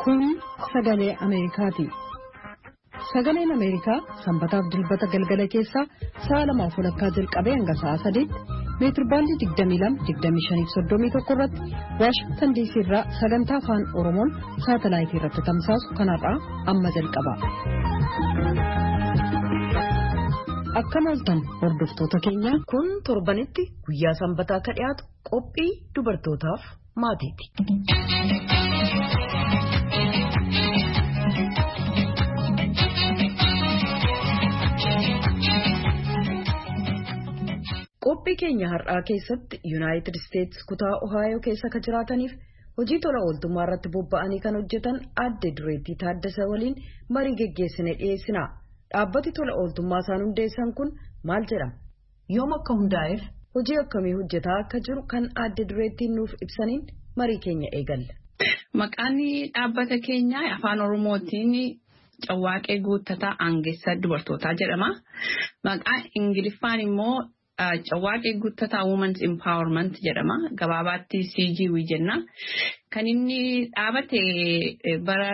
Kun sagalee Ameerikaati. Sagaleen Ameerikaa sanbataaf dilbata galgala keessaa sa'a 2:00 jalqabee hanga sa'a 3:00 meetirbaandii 22-25-31 irratti Waashingtan DC irraa sagantaa afaan Oromoon saatalaayitii irratti tamsaasu kanarraa amma jalqaba. Akkam ooltan hordoftoota keenya kun torbanitti guyyaa sanbataa akka dhiyaatu qophii dubartootaaf maatiiti. Qophii keenya har'aa keessatti Yuunaayitid Isteetsi kutaa Ohaayoo keessa kan jiraataniif hojii tola ooltummaa irratti bobba'anii kan hojjetan Aadde Dureettii Taaddasaa waliin marii geggeessine dhiyeessina. Dhaabbati tola ooltummaa isaan hundeessan kun maal jedhama? Yoom akka hundaa'eef hojii akkamii hojjetaa akka jiru kan Aadde Dureettiin nuuf ibsaniin marii keenya eegalla. Maqaan dhaabbata keenyaa afaan Oromootiin Cawwaaqee Guuttataa Aangeessa Dubartootaa jedhama. Maqaan Ingiliffaan immoo Cawwaaqee Guuttataa Women's Empowerment jedhama. Gabaabaatti CGW jenna. Kan inni dhaabate bara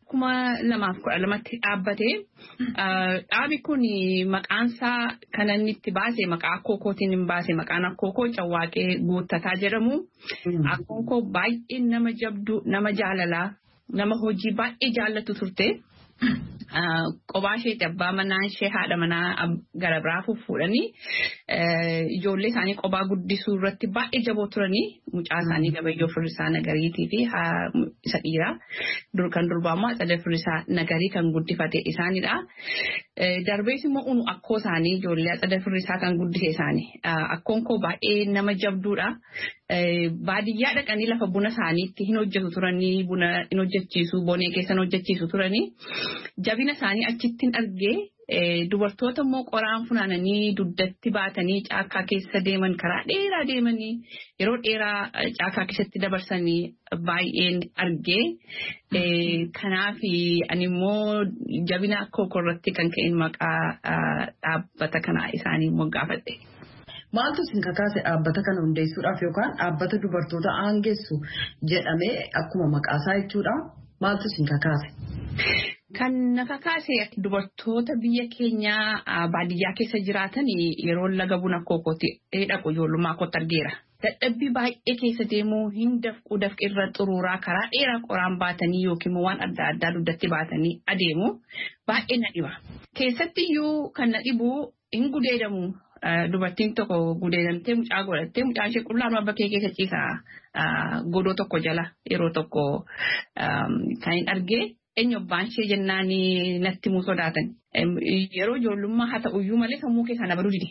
2012tti dhaabbate. Dhaabi kun maqaansaa kan inni itti baase maqaa akkookootiin hin baase. Maqaan akkookoo Cawwaaqee Guuttataa jedhamu. Akkookoo baay'ee nama jabdu, nama jaalalaa, nama hojii baay'ee jaallatu turte. Qobaa isheetti abbaa manaa ishee haadha manaa gara biraa fuudhanii ijoollee isaanii qobaa guddisuu irratti baay'ee jaboo turanii mucaa isaanii Gabayyoo Firrisaa Nagariitii fi isa dhiiraa kan durbaa immoo Atsada Firrisaa Nagarii kan guddifate isaanidha. Darbees immoo unu akkoo isaanii ijoollee Atsada Firrisaa kan guddise isaanii akkoon koo baay'ee nama jabduudha. Baadiyyaa dhaqanii lafa buna isaaniitti hin hojjetu turanii buna hin hojjechiisu bonee keessan hojjechiisu turanii. Jabina isaanii achitti argee dubartoota immoo qoraan funaananii dugdatti baatanii caakkaa keessa deeman karaa dheeraa deemanii yeroo dheeraa caakkaa keessatti dabarsanii baay'een argee kanaaf ani immoo jabina akkookoo irratti kan ka'in maqaa dhaabbata kanaa isaanii immoo gaafadhe. Maaltu isin kakaase dhaabbata kana hundeessuudhaaf yookaan dhaabbata dubartoota aangeessu jedhamee akkuma maqaasaa jechuudha. Maaltu isin kakaase? Kan na kakaase dubartoota biyya keenyaa baadiyyaa keessa jiraatan yeroo laga buna akkookootti dhaqu ijoollummaa kootti argeera. Dadhabbii baay'ee keessa deemuu hin dafqu irra xuruuraa karaa dheeraa qoraan baatanii yookiin waan adda addaa dugdatti baatanii adeemu baay'ee na dhiba. Keessatti iyyuu kan na dhibu hin gudeedamu. Dubartiin tokko gudeedamtee mucaa godhattee mucaan ishee qullaanuma bakkee keessa ciisaa godoo tokko jala yeroo tokko kan hin argee eenyu abbaan ishee jennaan natti muu sodaatan. Yeroo ijoollummaa haa ta'uyyuu malee sammuu keessaa na baduu dide.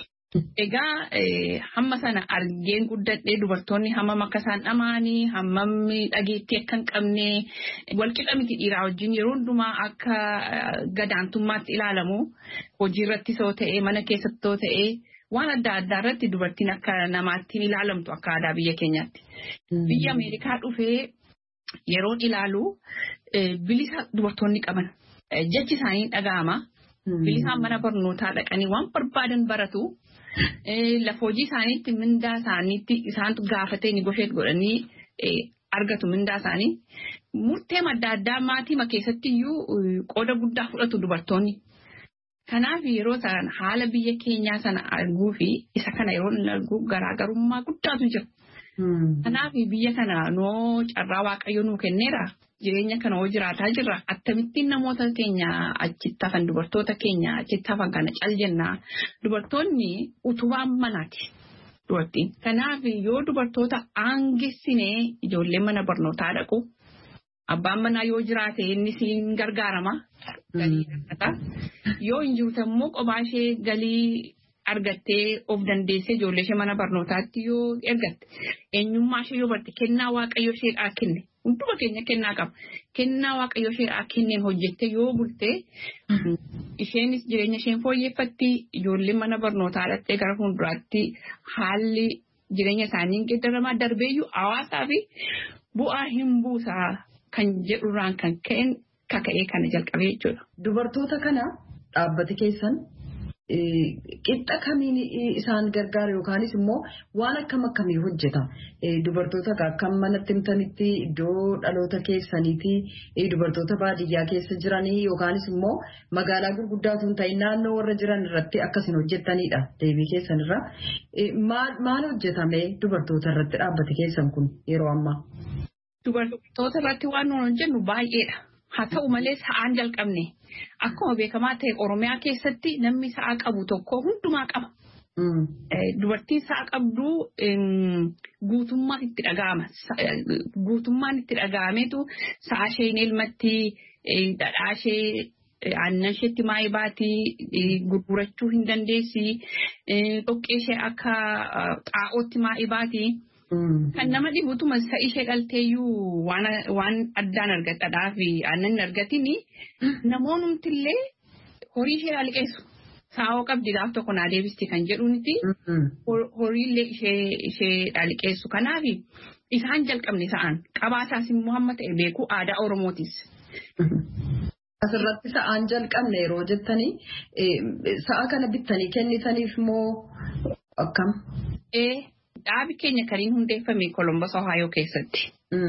Egaa hamma sana argeen guddadhee dubartoonni hammam akka isaan dhamaanii hammam dhageettii akka hin qabne walqixa miti dhiiraa wajjin yeroo hundumaa akka gadaantummaatti ilaalamu hojii irratti soo ta'ee mana keessatti soo ta'ee waan adda addaa irratti dubartiin akka namaattiin ilaalamtu akka aadaa biyya keenyaatti. Biyya Ameerikaa dhufee yeroon ilaalu bilisa dubartoonni qaban jechi isaanii dhaga'ama. Bilisaan mana barnootaa dhaqanii waan barbaadan baratu. Lafa hojii isaaniitti mindaa isaaniitti isaantu gaafatee ni gosheet godhanii argatu mindaa isaanii. Murtee adda addaa maatii keessatti iyyuu qooda guddaa fudhatu dubartoonni. Kanaaf yeroo sana haala biyya keenyaa sana arguu fi isa kana yeroo inni argu garaagarummaa guddaatu jira. Kanaaf biyya kana noo carraa waaqayyo nuu kenneera. Jireenya kana hoo jiraataa jirra. Akkamittiin namoota keenya achitti hafan dubartoota keenya achitti hafan kana cal jennaa. Dubartoonni utubaan manaati. Dubartiin. Kanaaf yoo dubartoota aangessinee ijoollee mana barnootaa dhaqu. Abbaan manaa yoo jiraate inni siin gargaarama. Galii argata. Yoo hin jirtu immoo qobaa ishee galii argattee of dandeessee ijoollee ishee mana barnootaatti yoo ergatte. Eenyummaa ishee yoo barte kennaa waaqayyo isheedhaa kenne. Hunduma keenya kennaa qaba. Kennaa waaqayyo isheedhaa kenneen hojjette yoo bulte isheenis jireenya isheen fooyyeffatti ijoollee mana barnootaa dhattee gara fuulduraatti haalli jireenya isaanii geeddaramaa darbeeyyuu hawaasaa fi bu'aa hin buusaa kan jedhurraan kan ka'een kaka'ee kana jalqabee jechuudha. Dubartoota kana dhaabbati keessan qixxa kamiin isaan gargaaru yookaanis immoo waan akkam akkamii hojjeta dubartoota akkam manatti himtanitti iddoo dhaloota keessaniiti dubartoota baadiyyaa keessa jiranii yookaanis immoo magaalaa gurguddaatu hin ta'in naannoo warra jiran irratti akkasiin hojjetanidha deebii keessanirra maal hojjetame dubartoota irratti dhaabbate keessan kun yeroo ammaa. Dubartoota irratti waan nuti hojjennu baay'eedha. Haa ta'u malee sa'aan jalqabne akkuma beekamaa ta'e Oromiyaa keessatti namni sa'a qabu tokko hundumaa qaba. Dubartiin sa'a qabdu guutummaan itti dhaga'ama. Guutummaan itti dhaga'ametu sa'a ishee hin elmatti, dhadhaa ishee aannan isheetti maayii baati, gurgurachuu hin dandeessi, dhoqqee ishee akka xaa'ootti maayii baati. Kan nama dhibutuma sa'i ishee dhalteeyyuu waan addaan argatadhaa fi aannan argatini namoonni illee horii ishee liqeessu. Saa'oo qabdi gaaf tokko naa deebisti kan jedhuuniti horii illee ishee liqeessu. Kanaaf isaan jalqabne sa'aan qabaasaas immoo hamma ta'e beeku aadaa Oromootis. Asirratti sa'aan jalqabne yeroo jettanii sa'a kana bittanii kennitaniif moo akkam? Dhaabi keenya kaniin hundeeffame Columbus Ohio keessatti.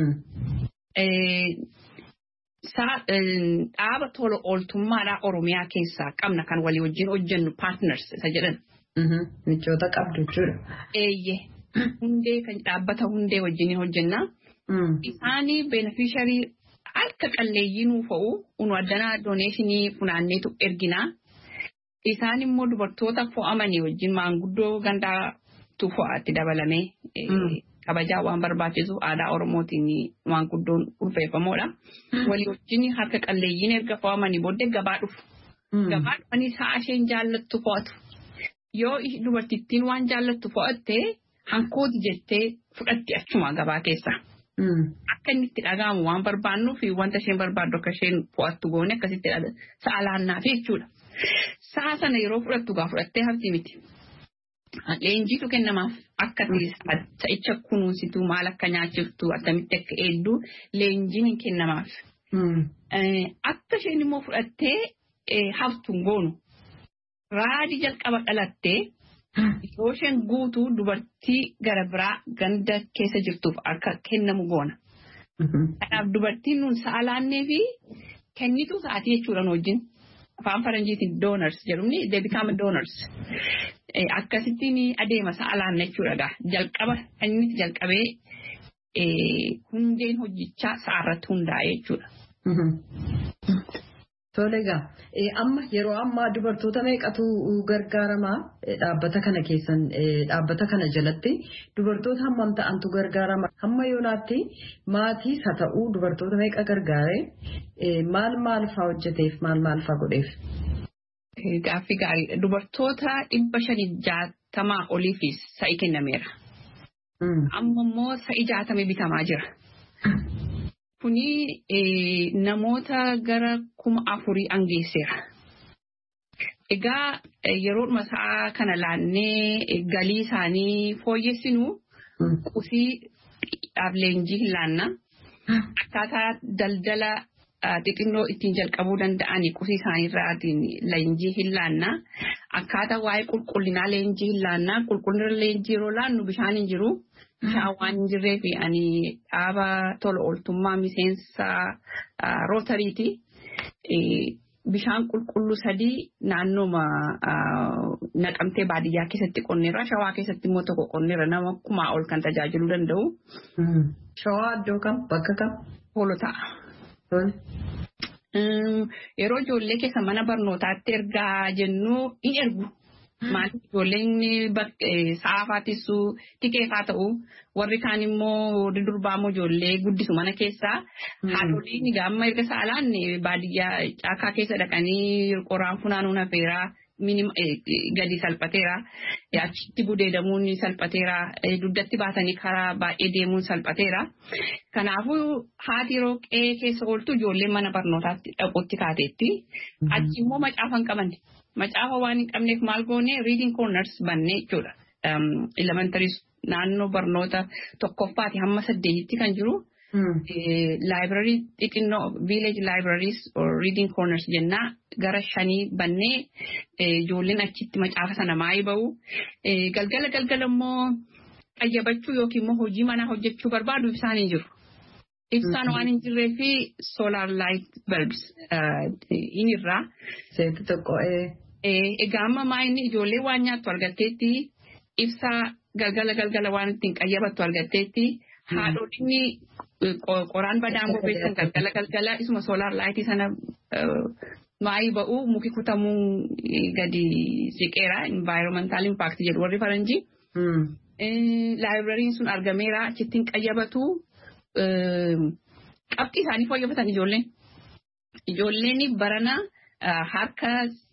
Dhaaba tola ooltummaadhaa Oromiyaa keessaa qabna kan walii wajjin hojjennu partners isa jedhan. Michoota qabdu jechuudha. Eeyyee. Hundee kan dhaabbata hundee wajjin hojjenna. Isaanii beneficiary harka qalleeyyii nuuf ta'u unu addanaa doneeshinii funaanneetu erginaa. Isaan immoo dubartoota fo'amanii wajjin maanguddoo gandaa fo'aatti dabalamee kabajaa waan barbaachisu aadaa Oromootiin waan guddoon ulfeeffamoodha. Walii wajjin harka qalleeyyiin erga fo'amanii booddee gabaa dhufu. Gabaa dhufanii sa'a isheen jaallattu fo'atu. Yoo dubartittiin waan jaallattu fo'atte hankooti jettee fudhatti achuma gabaa keessa. Akka inni itti dhaga'amu waan barbaannuuf wanta isheen barbaaddu akka isheen fo'attu goone akkasitti sa'a laannaaf jechuudha. Sa'a sana yeroo fudhattu fudhattee hafti miti. Leenjiitu kennamaaf akka sa'icha kunuunsitu maal akka nyaachiftu akkamitti akka eegdu leenjiin hin kennamaaf. Akka isheen immoo fudhattee haftu goonu raadii jalqaba dhalattee yoo isheen guutuu dubartii gara biraa ganda keessa jirtuuf akka kennamu goona. Kanaaf dubartiin nun sa'a laannee fi kennituu sa'aatii jechuudhaan wajjin afaan faranjiitiin donors jedhumni they become donors. Akkasittiin adeema sa'a laanna jechuudha. Jalqaba inni jalqabee hundeen hojjichaa sa'arratti hundaa'e jechuudha. Tole egaa amma yeroo ammaa dubartoota meeqatu gargaaramaa dhaabbata kana keessan dhaabbata kana jalatti dubartoota hammam ta'antu gargaarama hamma yoonaatti maatiis haa ta'uu dubartoota meeqa gargaare maal fa'aa hojjeteef maal fa'aa godheef. Gaaffii gaariidha. Dubartoota 560 oliifis sa'i kennameera. Amma immoo sa'i 60 bitamaa jira. Kuni namoota gara 4,000 angeesseera. Egaa yeroodhuma sa'a kana laannee galii isaanii fooyyessinu qusii leenjii hin laanna. Akkaataa daldala xixinnoo ittiin jalqabuu danda'anii qusii isaaniirraatiin leenjii hin laanna. Akkaataa waa'ee qulqullinaa leenjii hin laanna. Qulqullina leenjii yeroo laannu bishaan hin jiru. Bishaan waan hin jirree fi ani dhaaba tola ooltummaa miseensa rootariiti. Bishaan qulqulluu 3 naannooma naqamtee baadiyyaa keessatti qonneerra. Shawaa keessatti immoo tokko qonneerra nama 1,000 ol kan tajaajiluu danda'u. Shawaa iddoo kam bakka kam? Hoolotaa. Yeroo ijoollee keessa mana barnootaatti ergaa jennu hin ergu. Maaliif ijoolleen sa'aafaatisu tikeefaa ta'u warri kaan immoo warri durbaa immoo ijoollee guddisu mana keessaa haadholiin gaamma erga saalaan baadiyyaa caakaa keessa dhaqanii qoraan funaanuun hafeeraa gadi salphateera achitti gudeedamuun salphateera dugdatti baatanii karaa baay'ee deemuun salphateera. Kanaafuu haati yeroo qe'ee keessa ooltu ijoolleen mana barnootaatti dhaquutti kaateetti achi immoo macaafa hin qabanne. Macaafa waan hin qabneef maal goone reading corners bannee jechuudha. Elementary naannoo barnoota tokkoffaati hamma 8tti kan jiru Library xixinnoo village libraries or reading corners jennaa gara 5 bannee ijoolleen achitti macaafa sana maayii ba'u. Galgala immoo qayyabachuu yookiin immoo hojii manaa hojjechuu barbaadu ibsaan hin jiru. Ibsaan waan hin jirree fi solar light bulbs hin irraa. Seetu tokko egaa amma maayinni ijoollee waan nyaattu argatteetti ibsaa galgala waan ittiin qayyabattu argatteetti haadhoonni qoraan badaan bobeessan galgala isuma solar light sana maayii ba'u muki kutamuu gadi siqeera environmental impact jedhu warri faranjii. Librariin sun argameera achittiin qayyabatu. Qabxii isaanii fooyyeffatan ijoolleen. Ijoolleen barana harka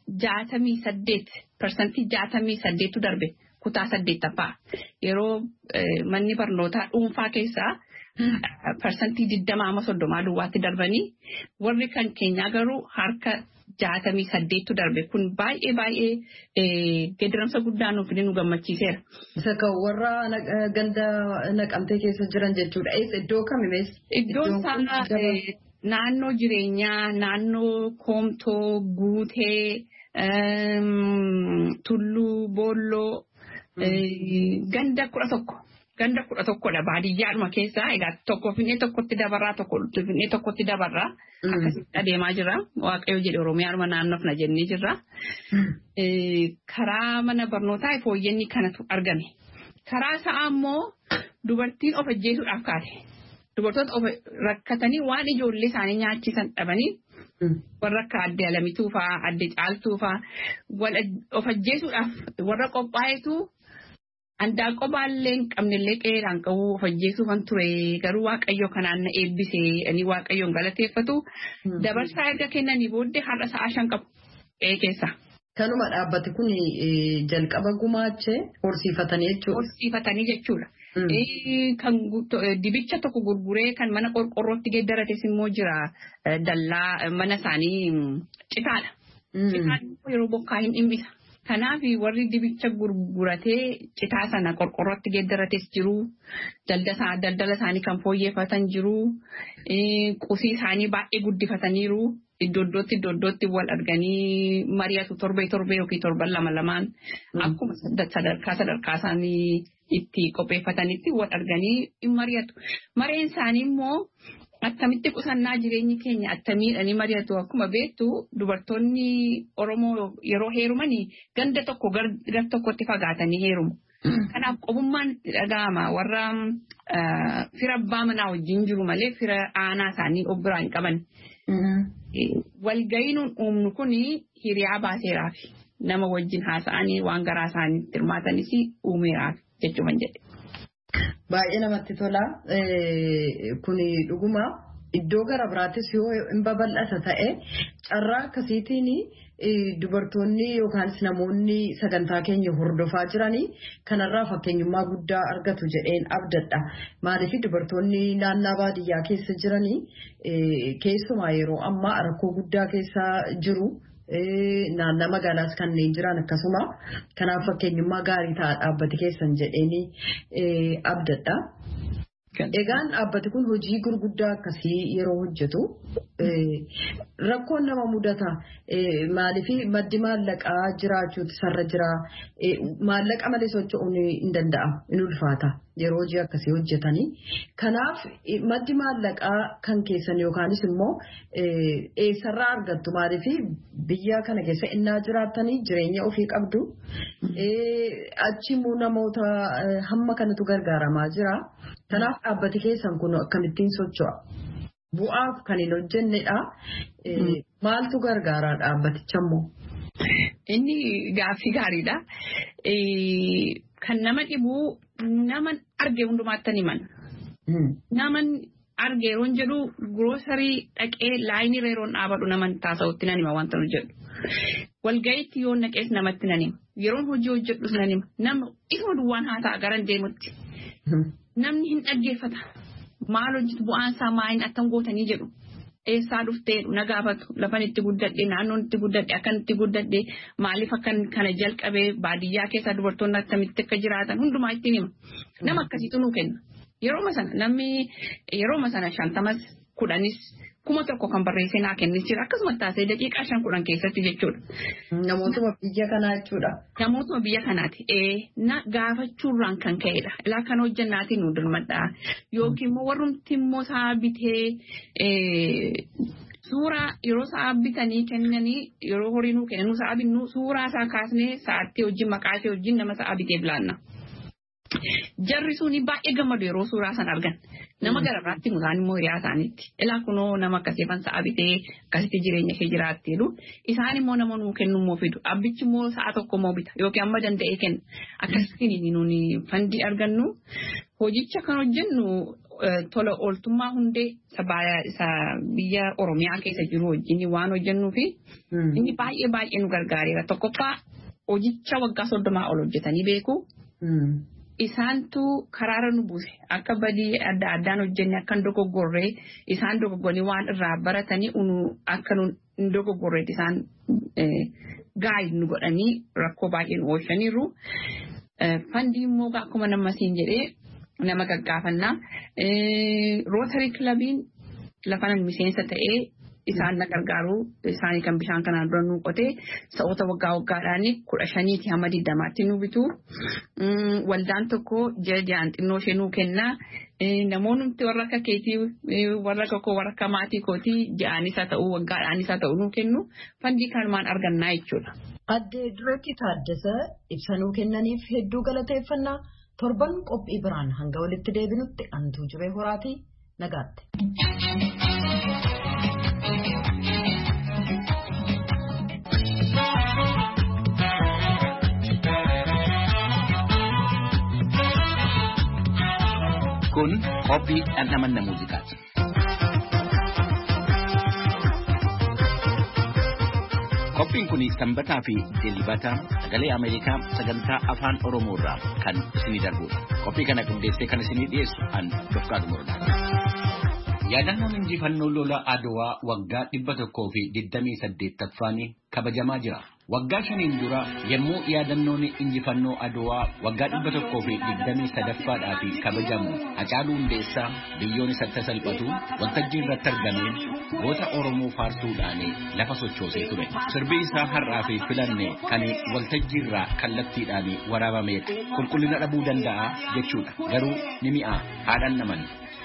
68% darbe kutaa 8ffaa. Yeroo manni barnootaa dhuunfaa keessaa parsantii 20-30 duwwaatti darbanii warri kan keenyaa garuu harka 68 darbe kun baay'ee geeddaramsa guddaa nuuf nu gammachiiseera. Isa kan warra ganda naqamtee keessa jiran jechuudha. Iddoo kamiimees? Iddoon isaa naannoo jireenyaa, naannoo koomtoo, guutee, tulluu, boolloo, ganda 11dha baadiyyaadhuma keessaa. Egaa tokko Finfinnee tokkotti dabarraa akkasitti adeemaa jira. Waaqayyo jedhe Oromiyaadhuma naannofna jennee jirra. Karaa mana barnootaa fooyyeenni kanatu argame. Karaa sa'aa immoo dubartiin of ajjeesuudhaaf kaate. Dubartoota of rakkatanii waan ijoollee isaanii nyaachisan dhabanii warra akka adde Alamituu fa'aa, adde Caaltuu fa'aa of ajjeesuudhaaf warra qophaa'etu Andaaqoo baallee hin qabnellee qeeraan qabu of ajjeesuufan ture garuu Waaqayyo kanaan na eebbisee ani Waaqayyoon galateeffatu dabarsaa erga kennanii booddee har'a sa'a 5 qabu keessa. Kanuma dhaabbati kun jalqaba gumaachee horsiifatanii jechuudha. Kan dibicha tokko gurguree kan mana qorqorrootti geeddarates immoo jira dallaa mana isaanii citaadha. Citaan yeroo bokkaa hin dhimbisa. Kanaaf warri dibicha gurguratee citaa sana qorqorrootti geeddarates jiru. Daldala isaanii kan fooyyeffatan jiru. Qusii isaanii baay'ee guddifataniiru. Iddootti wal arganii mari'atu torbee yookiin torban 2 akkuma sadarkaa isaanii itti qopheeffatanitti wal arganii mari'atu. Mareen isaanii immoo attamitti qusannaa jireenyi keenya attamiidhanii mari'atu akkuma beektu dubartoonni Oromoo yeroo heerumanii ganda tokko gar tokkotti fagaatanii heerumu. Kanaaf qobummaan itti dhaga'ama warra fira abbaa manaa wajjin jiru malee fira aanaa isaanii of biraa hin qaban. Walga'iin uumnu kun hiriyaa baaseeraaf nama wajjin haasa'anii waan garaa isaaniitti hirmaatanis uumeeraaf jechuun jedhe. Baay'ee namatti tola. Kuni dhuguma iddoo gara biraattis yoo hin babal'ata ta'e carraa akkasiitiin dubartoonni yookaan namoonni sagantaa keenya hordofaa jiranii kanarraa fakkeenyummaa guddaa argatu jedheen abdadha. Maaliif dubartoonni naannoo baadiyyaa keessa jiranii keessumaa yeroo ammaa rakkoo guddaa keessa jiru. Naannoo magaalaas kanneen jiran akkasuma kanaaf fakkeenyummaa gaarii ta'a dhaabbati keessan jedheeni abdadha. Egaan dhaabbati kun hojii gurguddaa akkasii yeroo hojjetu rakkoon nama mudata maaliif maddi maallaqaa jiraachuutu sarra jira maallaqa malee socho'uun hin danda'amu in ulfaata yeroo hojii akkasii hojjetanii kanaaf maddi maallaqaa kan keessan yookaanis immoo eessarraa argattu maaliif biyya kana keessa innaa jiraattanii jireenya ofii qabdu achi immoo namoota hamma kanatu gargaaramaa jira. Kanaaf dhaabbati keessan kun akkamittiin socho'a? Bu'aaf kan hin hojjennedha. Maaltu gargaara dhaabbaticha immoo? Inni gaaffii gaariidha. Kan nama dhibu nama arge hundumaatti ni himan. Nama arge yeroo jedhu groosarii dhaqee laayinii yeroon dhaabadhu nama taasisuutti nan hima wanta nu jedhu. Walga'iitti yoo naqees namatti nan hima. Yeroon hojii hojjedhus nan hima. Nama isuma duwwaan haasa'a garan deemutti. Namni hin dhaggeeffata. Maal hojjetu bu'aan isaa maaliin attan gootanii jedhu. Eessaa dhufteedhu na gaafatu. Lafan itti guddadhe naannoon itti guddadhe akkan itti guddadhe maaliif akkan kana jalqabee baadiyyaa keessa dubartoonni akkamitti akka jiraatan hundumaa ittiin hima. Nama akkasiitu nuu kenna. Yeroo sana namni yeroo sana 50 10 kuma tokko kan barreessee naa kennis jira akkasuma taasee daqiiqaa 5 keessatti jechuudha. Namootuma biyya kanaa jechuudha. Namootuma biyya kanaati. Na gaafachuurraan kan ka'edha. Ilaa kan hojjannaatiin nu dirmadhaa. Yookiin immoo warrumti immoo sa'a bitee suuraa yeroo sa'a bitanii kennanii yeroo horii nuu kennu sa'a binnu suuraa isaa kaasnee sa'aatti wajjin maqaa ishee wajjin nama sa'a bitee bilaanna. Jarri suni baay'ee gammadu yeroo suuraa san argan. Nama gararraatti musaan immoo hiriyaa isaaniitti. Ilaa kunoo nama akkasiifan sa'a bitee akkasitti jireenya ishee jiraatti jedhu. Isaan immoo nama nuu kennu immoo fidu. Abbichi immoo sa'a tokko immoo bita yookiin amma danda'ee kenna. Akkasitti nuuni fandii argannu. Hojicha kan hojjennu tola ooltummaa hundee isa biyya Oromiyaa keessa jiru wajjin waan hojjennuu fi inni baay'ee nu gargaareera. Tokkoffaa hojicha waggaa 30 ol hojjetanii beeku. Isaantu karaara nu buuse akka badii adda addaan hojjenne akka dogoggorree isaan dogoggoranii waan irraa baratanii akka dogoggorreetti isaan gaayid nu godhanii rakkoo baay'ee nu oolchaniiru. Fandii immoo akkuma nama siin jedhee nama gaggaafannaa. Rootari kilabiin lafanan miseensa ta'ee isaan na gargaaru isaanii kan bishaan kanaan dura nu qotee sa'oota waggaadhaan 15 hamma 20tti nu bitu. Waldaan tokko jajaan xinnoo ishee nu kenna. Namoonni warra akka keetii warra tokko warra akka maatii kootii ja'aanis haa ta'u waggaadhaanis haa ta'u nu kennu fandii kanumaan argannaa jechuudha. Adde Dureetti Taaddasee ibsa nuu kennaniif hedduu galateeffannaa. Torban qophii biraan hanga walitti deebinutti antuu jibee horaatii nagaatti. Kun qophii dhandhamanna muuziqaati. Qophiin kun sanbataa fi dilbata sagalee Ameerikaa sagantaa afaan Oromoo irraa kan isinii darbudha. Qophii kana qindeessee kan isinii dhiyeessu an Dofqaa Dumurdaati. Yaadannoon injifannoo lola Adwaa waggaa 128ffaan kabajamaa jira. Waggaa 5 dura yommuu yaadannoon injifannoo Adwaa waggaa 123ffaadhaaf kabajamu Hacaaluu Hundeessaa biyyoon isatti salphatu waltajjii irratti argamee goota Oromoo faarsuudhaan lafa sochoosee ture. Sirbi isaa har'aa fi filanne kan waltajjii irraa kallattiidhaan waraabamee qulqullina dhabuu danda'a jechuudha. Garuu ni mi'a haadhaan naman.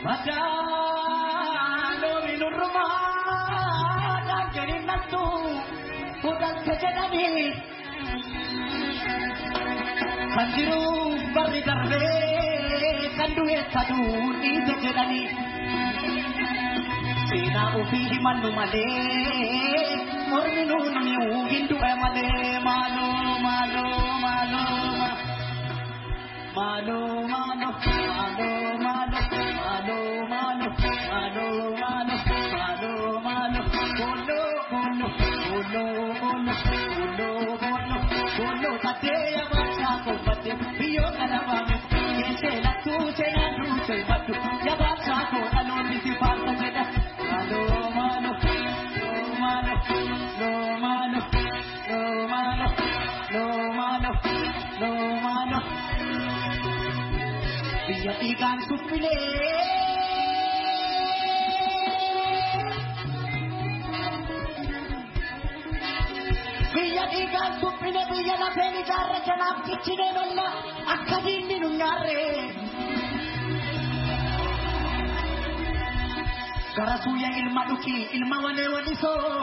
Kanjiru barri darbee kan du'e saduu dhiise jedhani seenaa ofii himannu malee mormi nuun mi'uu hin du'e malee maaloo maaloo maaloo maaloo maaloo maaloo maaloo maaloo maaloo maaloo maaloo maaloo bolo bolo bolo bolo bolo bolo bolo tateya bacha kopate biyo kanabame yese la tu se na tu se batu ya bacha ko alon disi parta jeda mano mano mano no mano no mano no mano no mano biya ikan supile Biyya dhiigaan suphine biyya lafeen ijaarre jalaaf cichine lolla akka diinni nu nyaarre. Gara suuyya ilma dhuki ilma walee walisoo.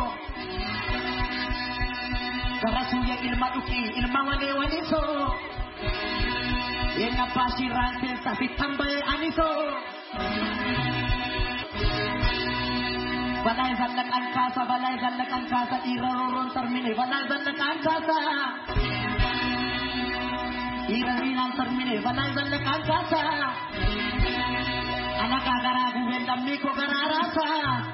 Gara suuyya ilma dhuki ilma walee walisoo. Yenna paashirraan keessa fittan ba'ee anisoo. Balai zallakan kasa iraroron termine balai zallakan kasa irarinan termine balai zallakan kasa anak agara guben dammi ko gararasa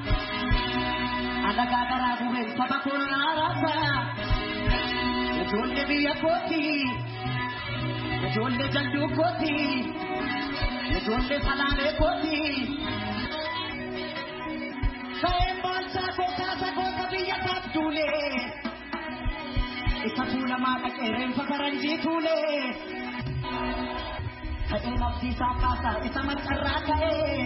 anak agara guben sabako gararasa jolle biya koti jolle jaldu koti jolle salale koti Saya baca kota biya tabdule Isa tula maka keren pakaranji tule ka'ee naftiisaa kaasaa isa macarraa ka'ee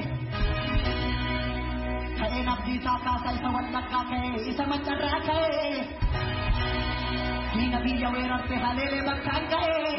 ka'ee naftiisaa kaasaa isa wallaggaa ka'ee isa macarraa ka'ee diina biyya weerarte haleelee bakkaan ka'ee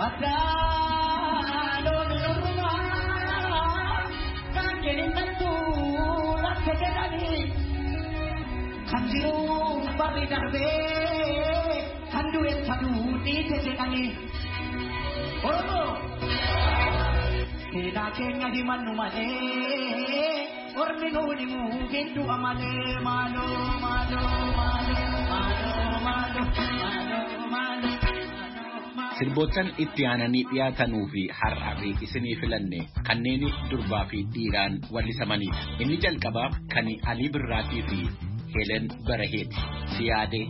waddaaloo nurrumaa kan jedhintattu lakke jedhanii kan jiru barri darbee kan du'eeffatu dhiite jedhanii Oromoo seenaa keenya himannu malee ormi nuuni muugindu amalee maaloo maaloo maaloo maaloo maaloo maaloo Sirboottan itti aananii dhiyaatanuu fi har'aafi isinii filanne kanneen durbaa fi dhiiraan wallisamanidha. Inni jalqabaa kan Alii Birraatii fi Helen Baraheeti. Siyaadee.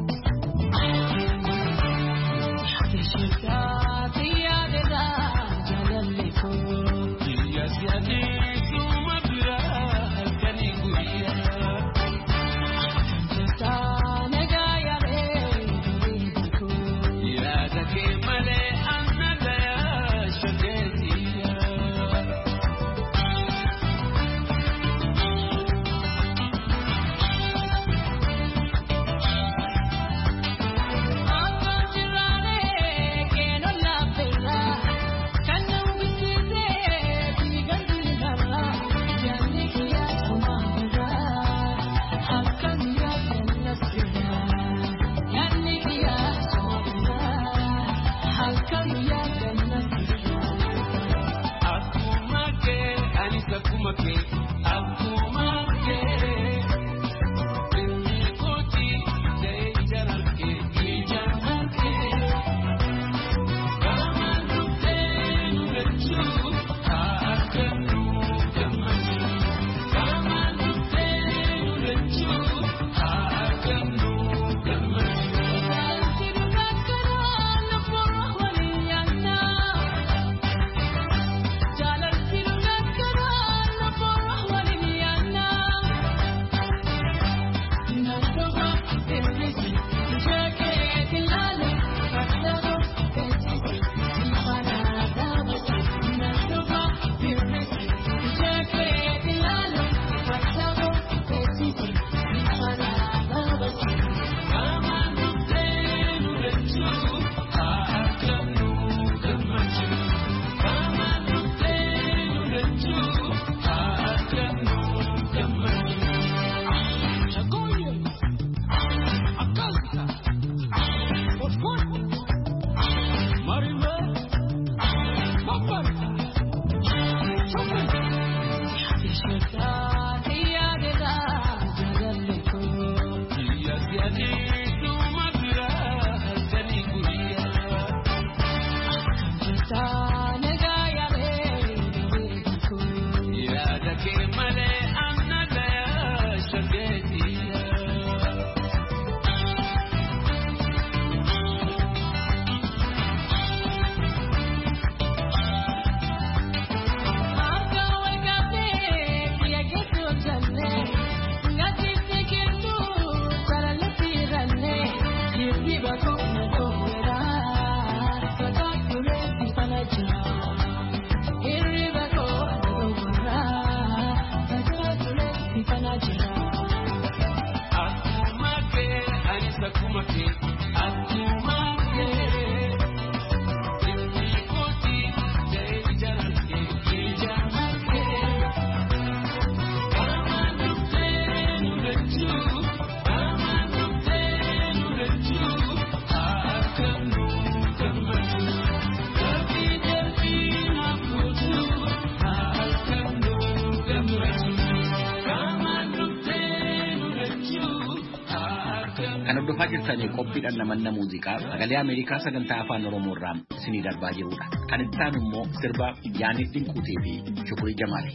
Kan hordofaa jirtanii qophiidhaan namanna muuziqaa sagalee Ameerikaa sagantaa afaan Oromoo irraa isinii darbaa jirudha. Kan itti aanu immoo sirba Yaaniif Dinquutii fi Shukurii Jamaali.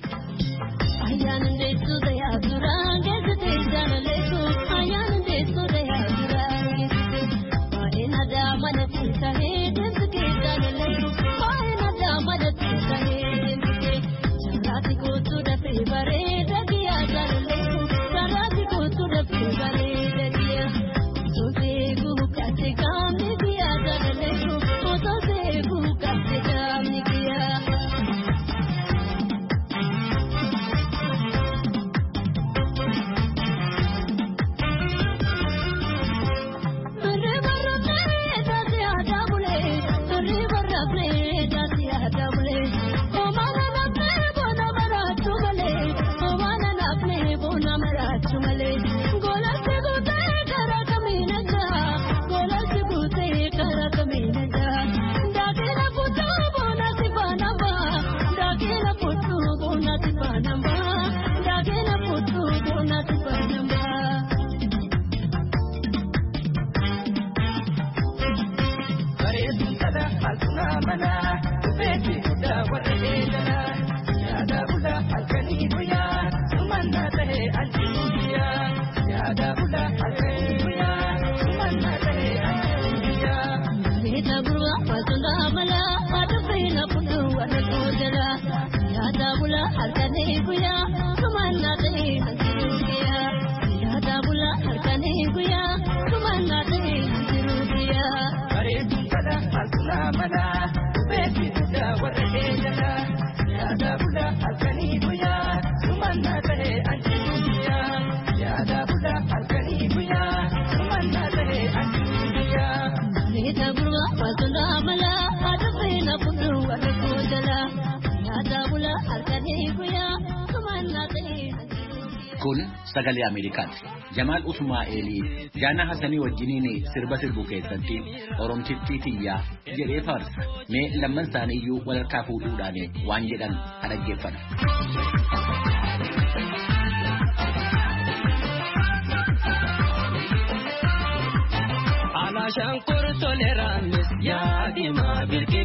Kun sagalee Ameerikaati. Jamaal Usmaa'eelii Jaana Hasanii wajjiniin sirba sirbu keessatti Oromtittii tiyyaa jedhee faarsa. Mee lamman isaaniiyyuu walharkaa fuudhuudhaan waan jedhan dhaggeeffadha. Shankor toleranis ya dima birki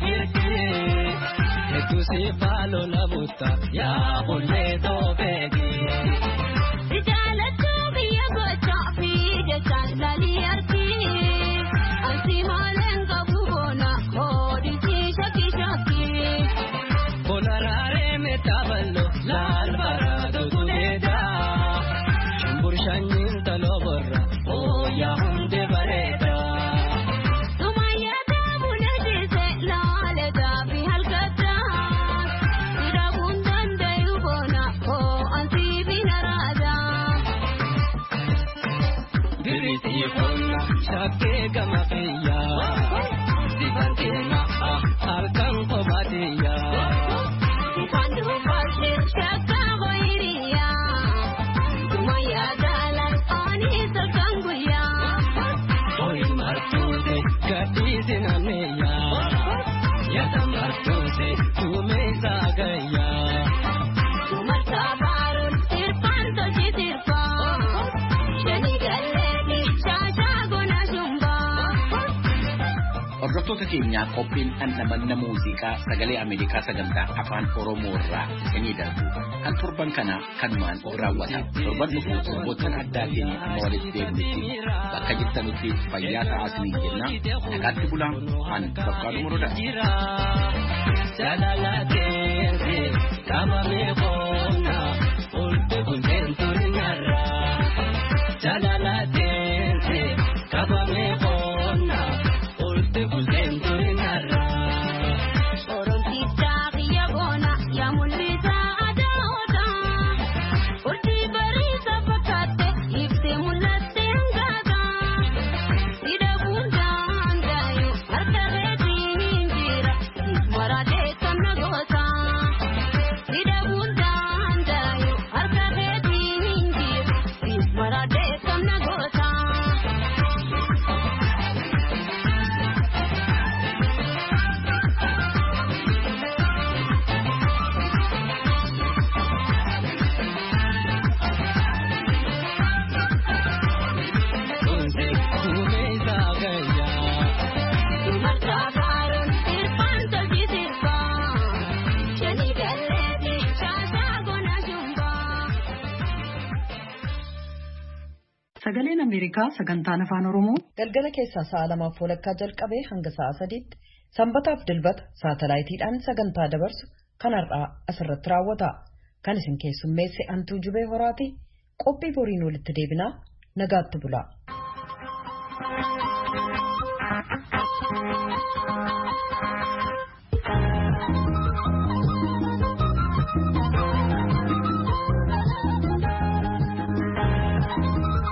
Etu si falo la buta ya bulle do begi Dijala tu biya gocha fi de chandali arti Ansi malen kabubona khodi si shaki shaki Bolarare metaballo lal barado tuneda Shambur shanyin talo borra o ya hunde bareda Shakke gamafiya, dibantina harkan kobatiya. Dibantu pasir shakka boiriya, tumaya dalan ani sarkanguya. Oi martute gati sinaniya, yada martute tume sagaya. Tumarta barun tirpan to jitirpa, shani galle. Hordoftoota keenyaa qophiin dhandhamanna muuziqaa sagalee Ameerikaa sagantaa afaan Oromoo irraa isinii darbu kan torban kana kanumaan raawwata. Torban dhufu sirboottan addaatiin amma walitti deebinutti bakka jirtanutti fayyaa ta'aa isinii jenna. Nagaatti bulaa an Bakkaaduu Morodaa. Jaalalateerri qabamee boona olde bulteen tolnyarra. Jaalalateerri qabamee boona. Sagaleen Ameerikaa sagantaan afaan Oromoo galgala keessaa sa'a 2:00 jalqabee hanga sa'a 3:00 sanbataaf dilbata saatalaayitiidhaan sagantaa dabarsu kan har'aa asirratti raawwata. Kan isin keessummeesse Antuu Jubee Horaati. Qophii boriin walitti deebinaa nagaatti bulaa.